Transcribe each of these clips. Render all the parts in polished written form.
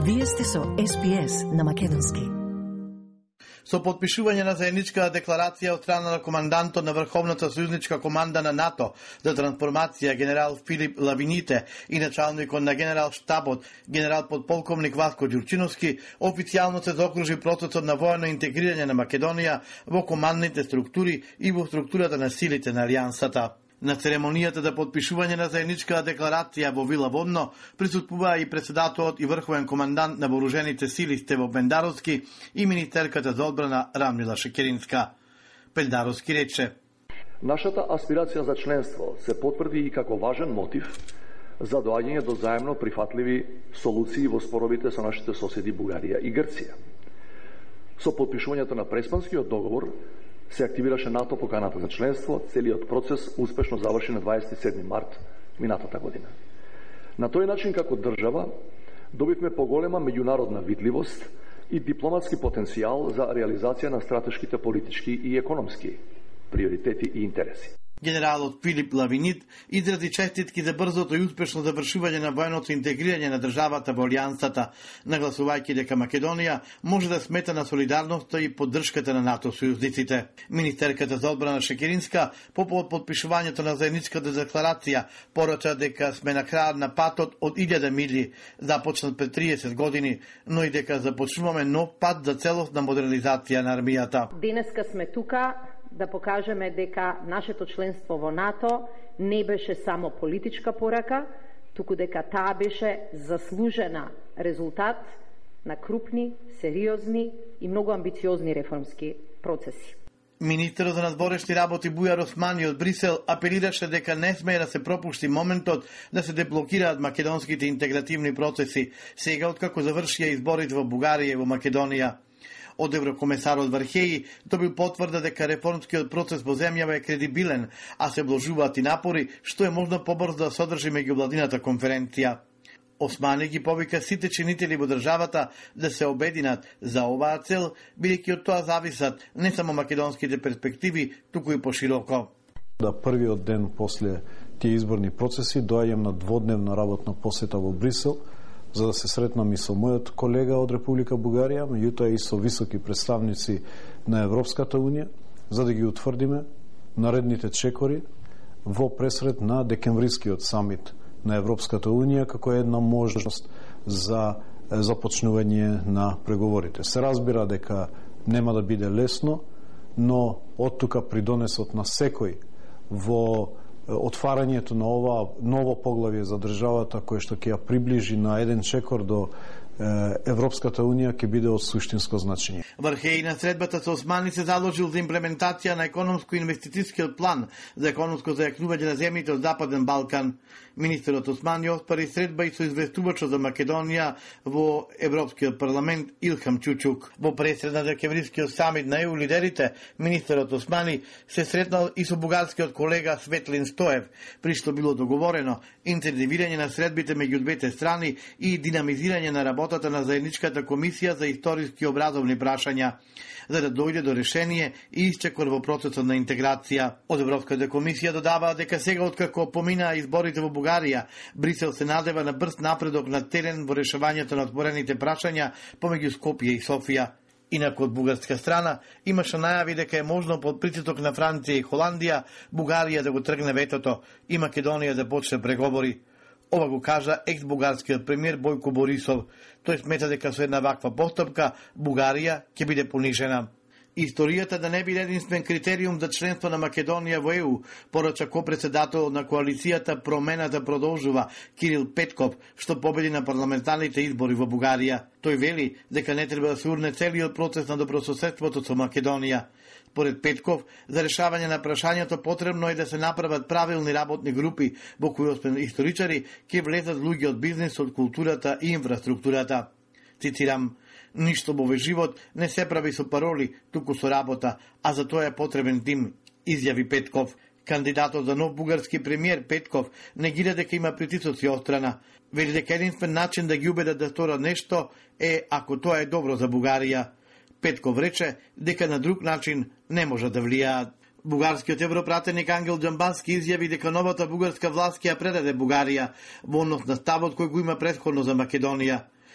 Вие сте со SPS на Македонски. Со подпишување на заедничка декларација од страна на командантот на Врховната сојузничка команда на НАТО за трансформација генерал Филип Лавините и началникот на генерал штабот генерал подполковник Васко Ѓурчиновски, официјално се заокружи процесот на воено интегрирање на Македонија во командните структури и во структурата на силите на Алијансата. На церемонијата за подпишување на заедничка декларација во Вила Водно присуствуваа и председателот и врховен командант на вооружените сили Стево Пендаровски и министерката за одбрана Рамила Шекеринска. Пендаровски рече: Нашата аспирација за членство се потврди и како важен мотив за доаѓање до заемно прифатливи солуции во споровите со нашите соседи Бугарија и Грција. Со подпишувањето на Преспанскиот договор се активираше НАТО поканата за членство, целиот процес успешно заврши на 27 март минатата година. На тој начин, како држава, добивме поголема меѓународна видливост и дипломатски потенцијал за реализација на стратешките политички и економски приоритети и интереси. Генералот Филип Лавинит изрази честитки за брзото и успешно завршување на военото интегрирање на државата во Алијансата, нагласувајќи дека Македонија може да смета на солидарноста и поддршката на НАТО сојузниците. Министерката за одбрана Шекеринска по подпишувањето на заедничката декларација порача дека сме на крајот на патот од 1000 милји, започнат пред 30 години, но и дека започнуваме нов пат за целосна модернизација на армијата. Денеска сме тука да покажеме дека нашето членство во НАТО не беше само политичка порака, туку дека таа беше заслужена резултат на крупни, сериозни и многу амбициозни реформски процеси. Министерот за надворешни работи Бујар Османи од Брисел апелираше дека не смее да се пропушти моментот да се деблокираат македонските интегративни процеси, сега откако завршија изборите во Бугарија и во Македонија. Од еврокомесарот Вархеји добил потврда дека реформскиот процес во земјава е кредибилен, а се вложуваат и напори што е можно побрзо да содржи меѓувладината конференција. Османи ги повика сите чинители во државата да се обединат за оваа цел, бидејќи од тоа зависат не само македонските перспективи, туку и пошироко. Да првиот ден после тие изборни процеси доаѓам на дводневна работна посета во Брисел, за да се сретнам и со мојот колега од Република Бугарија, меѓутоа и со високи представници на Европската Унија, за да ги утврдиме наредните чекори во пресред на декемврискиот самит на Европската Унија како една можност за започнување на преговорите. Се разбира дека нема да биде лесно, но од тука придонесот на секој во отварањето на ова ново поглавје за државата кое што ќе ја приближи на еден чекор до Европската Унија ќе биде од суштинско значење. Вархеји на средбата со Османи се заложил за имплементација на економско-инвестицијскиот план за економско зајакнување на земјите од Западен Балкан. Министерот Османи оспари средба и со известувачот за Македонија во Европскиот парламент Илхам Чучук. Во пресред на декемврискиот самит на ЕУ лидерите, министерот Османи се сретнал и со бугарскиот колега Светлин Стоев, при што било договорено интензивирање на средбите меѓу двете страни и динамизирање на работата на заедничката комисија за историски образовни прашања, за да дојде до решение и исчекор во процесот на интеграција. Од Европската комисија додава дека сега откако поминаа изборите во Бугарија, Брисел се надева на брз напредок на терен во решавањето на отворените прашања помеѓу Скопје и Софија. Инаку од бугарска страна имаше најави дека е можно под притисок на Франција и Холандија Бугарија да го тргне ветото и Македонија да почне преговори. Ова го кажа екс-бугарскиот премиер Бојко Борисов. Тој смета дека со една ваква постапка Бугарија ќе биде понижена. Историјата да не биде единствен критериум за членство на Македонија во ЕУ, порача ко-председател на коалицијата Промената продолжува Кирил Петков, што победи на парламентарните избори во Бугарија. Тој вели дека не треба да се урне целиот процес на добрососедството со Македонија. Според Петков, за решавање на прашањето потребно е да се направат правилни работни групи во кои освен историчари ќе влезат луѓе од бизнисот, културата и инфраструктурата. Цитирам: "Ништо во овој живот не се прави со пароли, туку со работа, а за тоа е потребен тим", изјави Петков. Кандидатот за нов бугарски премиер Петков негира дека има притисоци од страна. Вели дека единствен начин да ги убедат да сторат нешто е ако тоа е добро за Бугарија. Петков рече дека на друг начин не може да влијаат. Бугарскиот европратеник Ангел Џамбаски изјави дека новата бугарска власт ќе ја предаде Бугарија во однос на ставот кој го има претходно за Македонија.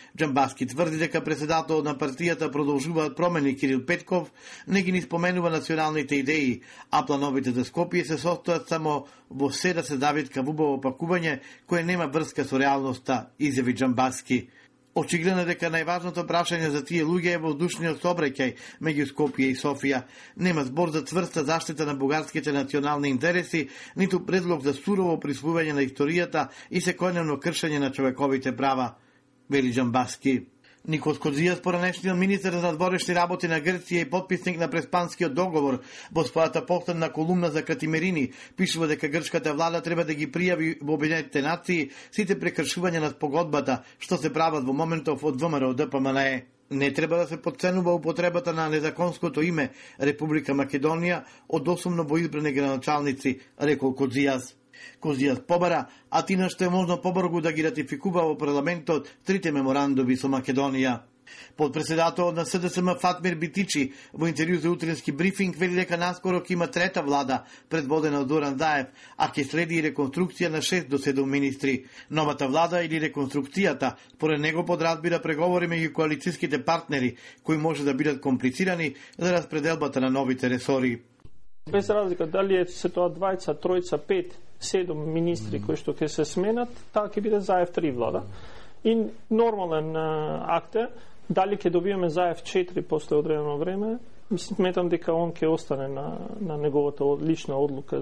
Џамбаски тврди дека председателот на партијата продолжуваат промени Кирил Петков, не ги ни споменува националните идеи, а плановите за Скопје се состојат само во се да се завитка во убаво пакување кое нема врска со реалноста, изјави Џамбаски. Очигледно е дека најважното прашање за тие луѓе е воздушниот сообраќај меѓу Скопје и Софија. Нема збор за цврста заштита на бугарските национални интереси, ниту предлог за сурово присвојување на историјата и секојдневно кршење на човековите права, вели Џамбаски. Никос Кодзијас, поранешниот министер за надворешни работи на Грција и потписник на Преспанскиот договор, во својата последна колумна за Катимерини, пишува дека грчката влада треба да ги пријави во Обединетите нации сите прекршувања на спогодбата што се прават во моментов од ВМРО ДПМНЕ. Не треба да се подценува употребата на незаконското име Република Македонија од особно во избрани градоначалници, рекол Кодзијас. Кодзијас побара, Атина што е можно побрзо да ги ратификува во парламентот трите меморандуми со Македонија. Подпредседателот на СДСМ Фатмир Битичи во интервју за утрински брифинг вели дека наскоро ќе има трета влада предводена од Зоран Заев, а ќе следи и реконструкција на 6 до 7 министри. Новата влада или реконструкцијата поред него подразбира преговори меѓу коалицијските партнери кои може да бидат комплицирани за распределбата на новите ресори. Без разлика дали е се тоа двајца, тројца, 5, 7 министри кои што ќе се сменат, таа ќе биде Заев 3 влада. И нормален акт е, дали ќе добиеме Заев 4 после одредено време, сметам дека он ќе остане на неговата лична одлука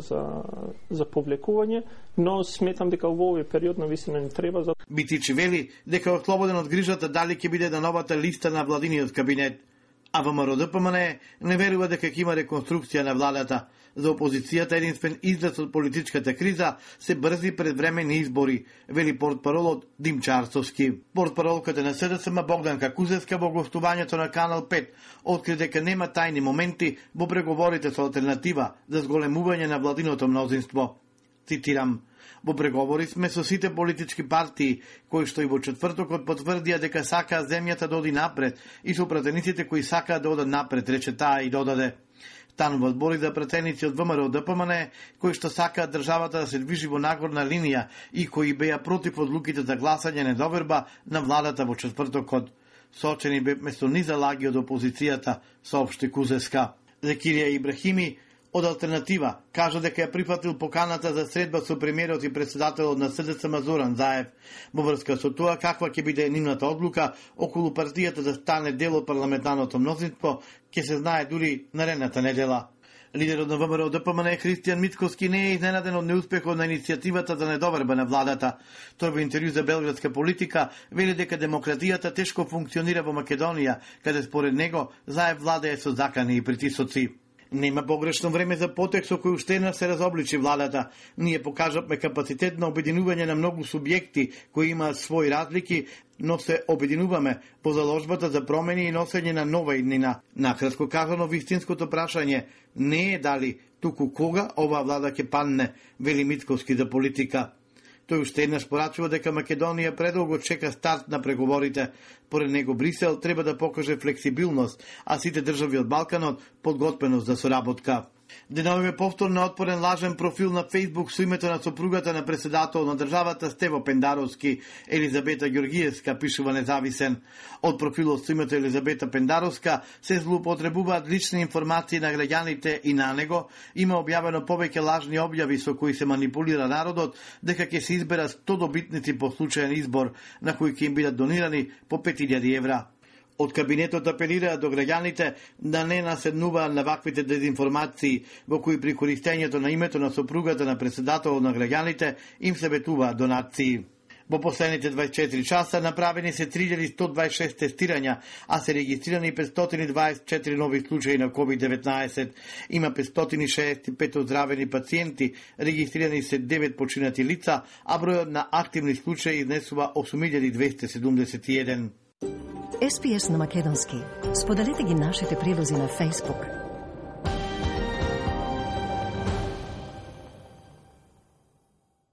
за повлекување, но сметам дека во овој период на вистина не треба за... Битичи вели дека е ослободен од грижата дали ќе биде на новата листа на владиниот кабинет. А ВМРО ДПМНЕ не верува дека ќе има реконструкција на владата. За опозицијата единствен излез од политичката криза се брзи предвремени избори, вели портпаролот Димча Арцовски. Портпаролката на СДСМ Богданка Кузевска во гостувањето на Канал 5 откри дека нема тајни моменти во преговорите со алтернатива за зголемување на владиното мнозинство. Цитирам: во преговори сме со сите политички партии, кои што и во четвртокот потврдија дека сакаа земјата да оди напред и со пратениците кои сакаат да одат напред, рече таа и додаде. Станува збори за пратеници од ВМРО ДПМНЕ, кои што сакаат државата да се движи во нагорна линија и кои беа против одлуките за гласање недоверба на владата во четвртокот. Сочени бе место низа лаги од опозицијата, соопшти Кузевска. Лекирија Ибрахими од алтернатива кажа дека ја прифатил поканата за средба со премиерот и председателот на СДСМ Зоран Заев. Во врска со тоа каква ќе биде нивната одлука околу партијата да стане дел од парламентарното мнозинство, ќе се знае дури наредната недела. Лидерот на ВМРО ДПМНЕ Христијан Мицкоски не е изненаден од неуспехот на иницијативата за недоверба на владата. Тој во интервју за Белградска политика вели дека демократијата тешко функционира во Македонија, каде според него Заев владее со закани и притисоци. Нема погрешно време за потек со кој уште еднаш се разобличи владата. Ние покажавме капацитет на обединување на многу субјекти кои имаат своји разлики, но се обединуваме по заложбата за промени и носење на нова иднина. Накратко кажано, вистинското прашање не е дали, туку кога оваа влада ќе падне, вели Мицкоски за политика. Тој уште еднаш порачува дека Македонија предолго чека старт на преговорите. Поред него Брисел треба да покаже флексибилност, а сите држави од Балканот подготвеност за соработка. Деновиве повторно отпорен лажен профил на Фејсбук со името на сопругата на председател на државата Стево Пендаровски, Елизабета Ѓоргиевска, пишува Независен. Од профилот со името Елизабета Пендаровска се злоупотребуваат лични информации на граѓаните и на него има објавено повеќе лажни објави со кои се манипулира народот дека ќе се изберат 100 добитници по случаен избор, на кои ќе им бидат донирани по 5000 евра. Од кабинетот апелира до граѓаните да не наседнуваат на ваквите дезинформации во кои при користењето на името на сопругата на председателот на граѓаните им се ветуваат донации. Во последните 24 часа направени се 3126 тестирања, а се регистрирани 524 нови случаи на COVID-19. Има 565 оздравени пациенти, регистрирани се 9 починати лица, а бројот на активни случаи изнесува 8271. SPS на македонски. Споделете ги нашите прилози на Facebook,